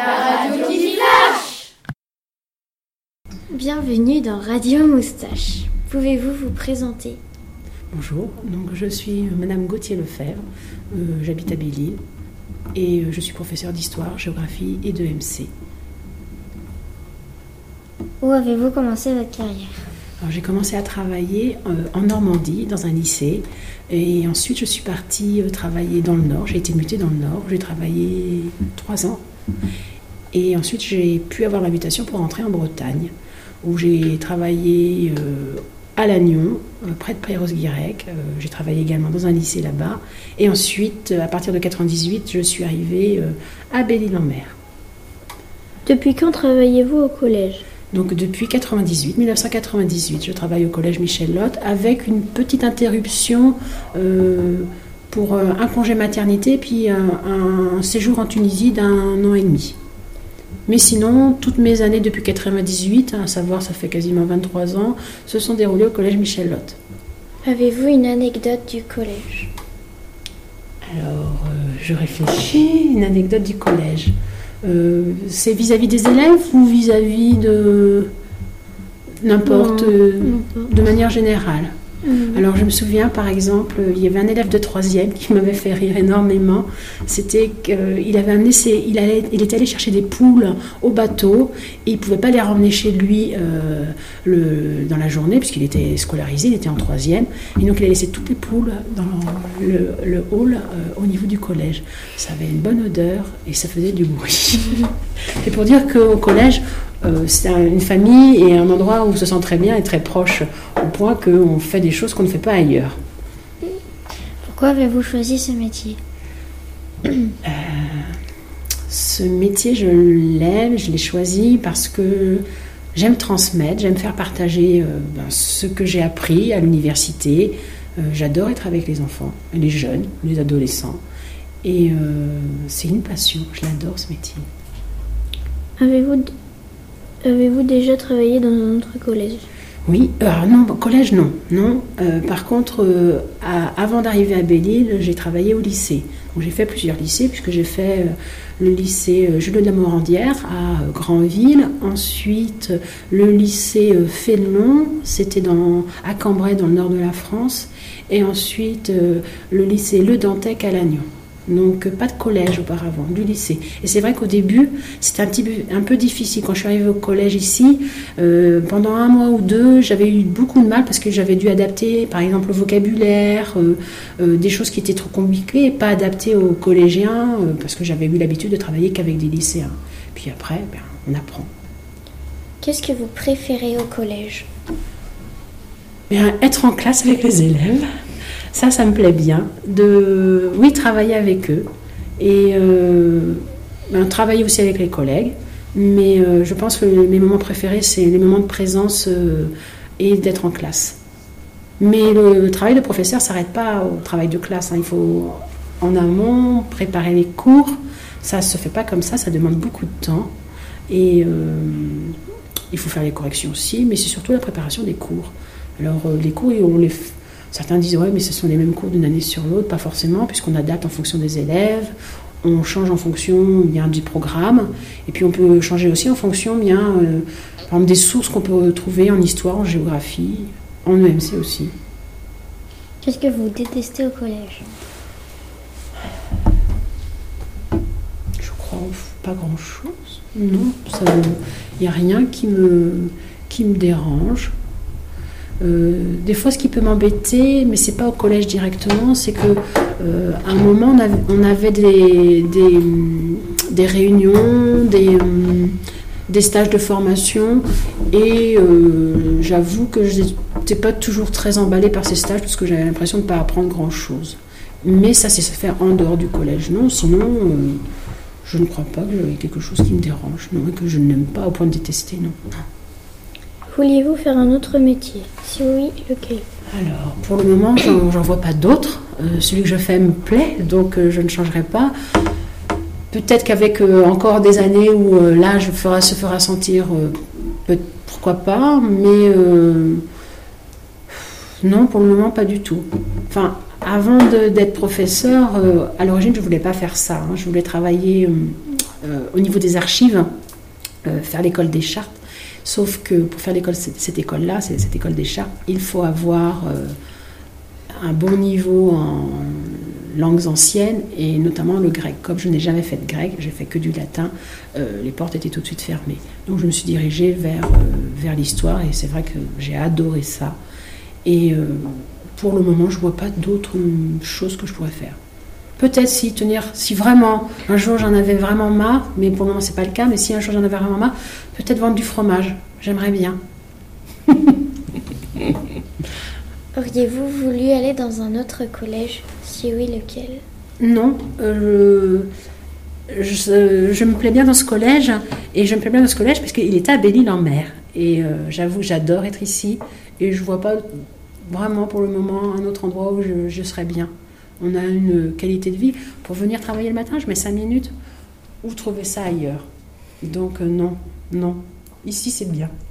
radio qui dit flash. Bienvenue dans Radio Moustache. Pouvez-vous vous présenter? Bonjour, donc je suis Madame Gauthier-Lefebvre, j'habite à Belle-Île et je suis professeure d'histoire, géographie et de MC. Où avez-vous commencé votre carrière? Alors, j'ai commencé à travailler en Normandie, dans un lycée, et ensuite je suis partie travailler dans le Nord. J'ai été mutée dans le Nord, j'ai travaillé 3 ans, et ensuite j'ai pu avoir l'invitation pour rentrer en Bretagne, où j'ai travaillé à Lannion, près de Perros-Guirec. J'ai travaillé également dans un lycée là-bas, et ensuite, à partir de 1998, je suis arrivée à Belle-Île-en-Mer. Depuis quand travaillez-vous au collège? Donc depuis 1998, je travaille au collège Michel Lotte avec une petite interruption pour un congé maternité puis un séjour en Tunisie d'1 an et demi. Mais sinon, toutes mes années depuis 1998, à savoir ça fait quasiment 23 ans, se sont déroulées au collège Michel Lotte. Avez-vous une anecdote du collège? Alors, je réfléchis, une anecdote du collège. C'est vis-à-vis des élèves ou vis-à-vis de n'importe, de manière générale? Alors je me souviens par exemple, il y avait un élève de 3e qui m'avait fait rire énormément. C'était qu'il avait amené il était allé chercher des poules au bateau et il ne pouvait pas les ramener chez lui dans la journée puisqu'il était scolarisé, il était en 3e, et donc il a laissé toutes les poules dans le hall au niveau du collège. Ça avait une bonne odeur et ça faisait du bruit. C'est pour dire qu'au collège, c'est une famille et un endroit où on se sent très bien et très proche, au point qu'on fait des choses qu'on ne fait pas ailleurs. Pourquoi avez-vous choisi ce métier? Ce métier, je l'aime, je l'ai choisi parce que j'aime transmettre, j'aime faire partager ce que j'ai appris à l'université. J'adore être avec les enfants, les jeunes, les adolescents. Et c'est une passion, je l'adore ce métier. Avez-vous déjà travaillé dans un autre collège? Oui, non, collège non. Par contre, avant d'arriver à Belle-Île, j'ai travaillé au lycée. Donc, j'ai fait plusieurs lycées, puisque j'ai fait le lycée Julio de la Morandière à Granville. Ensuite, le lycée Fénelon, c'était à Cambrai, dans le nord de la France. Et ensuite, le lycée Le Dantec à Lannion. Donc pas de collège auparavant, du lycée. Et c'est vrai qu'au début, c'était un peu difficile. Quand je suis arrivée au collège ici, pendant 1 mois ou 2, j'avais eu beaucoup de mal parce que j'avais dû adapter, par exemple, le vocabulaire, des choses qui étaient trop compliquées et pas adaptées aux collégiens, parce que j'avais eu l'habitude de travailler qu'avec des lycéens. Puis après, on apprend. Qu'est-ce que vous préférez au collège? Être en classe avec les élèves. Ça me plaît bien, travailler avec eux et travailler aussi avec les collègues. Mais je pense que mes moments préférés, c'est les moments de présence et d'être en classe. Mais le travail de professeur ne s'arrête pas au travail de classe. Il faut, en amont, préparer les cours. Ça ne se fait pas comme ça demande beaucoup de temps. Et il faut faire les corrections aussi, mais c'est surtout la préparation des cours. Alors, les cours, certains disent ouais, mais ce sont les mêmes cours d'une année sur l'autre, pas forcément, puisqu'on adapte en fonction des élèves, on change en fonction bien du programme, et puis on peut changer aussi en fonction bien, par exemple, des sources qu'on peut trouver en histoire, en géographie, en EMC aussi. Qu'est-ce que vous détestez au collège? Je crois pas grand-chose. Non, il n'y a rien qui me dérange. Des fois, ce qui peut m'embêter, mais c'est pas au collège directement, c'est que à un moment on avait des réunions, des stages de formation, et j'avoue que je n'étais pas toujours très emballée par ces stages parce que j'avais l'impression de ne pas apprendre grand-chose. Mais ça, c'est se faire en dehors du collège. Non, sinon, je ne crois pas qu'il y ait quelque chose qui me dérange, non, et que je n'aime pas au point de détester, non. Vouliez-vous faire un autre métier? Si oui, lequel? Alors, pour le moment, j'en vois pas d'autres. Celui que je fais me plaît, donc je ne changerai pas. Peut-être qu'avec encore des années où l'âge se fera sentir, pourquoi pas, mais non, pour le moment, pas du tout. Enfin, avant d'être professeur, à l'origine, je ne voulais pas faire ça. Je voulais travailler au niveau des archives, faire l'école des chartes. Sauf que pour faire cette école-là, cette école des chartes, il faut avoir un bon niveau en langues anciennes et notamment le grec. Comme je n'ai jamais fait de grec, j'ai fait que du latin, les portes étaient tout de suite fermées. Donc je me suis dirigée vers l'histoire et c'est vrai que j'ai adoré ça. Et pour le moment, je ne vois pas d'autres choses que je pourrais faire. Peut-être si vraiment, un jour j'en avais vraiment marre, mais pour le moment c'est pas le cas, mais si un jour j'en avais vraiment marre, peut-être vendre du fromage, j'aimerais bien. Auriez-vous voulu aller dans un autre collège? Si oui, lequel? Non, je me plais bien dans ce collège, et je me plais bien dans ce collège parce qu'il était à Belle-Île-en-Mer. Et j'avoue, j'adore être ici, et je ne vois pas vraiment pour le moment un autre endroit où je serais bien. On a une qualité de vie. Pour venir travailler le matin, je mets 5 minutes. Où trouver ça ailleurs? Donc non. Ici, c'est bien.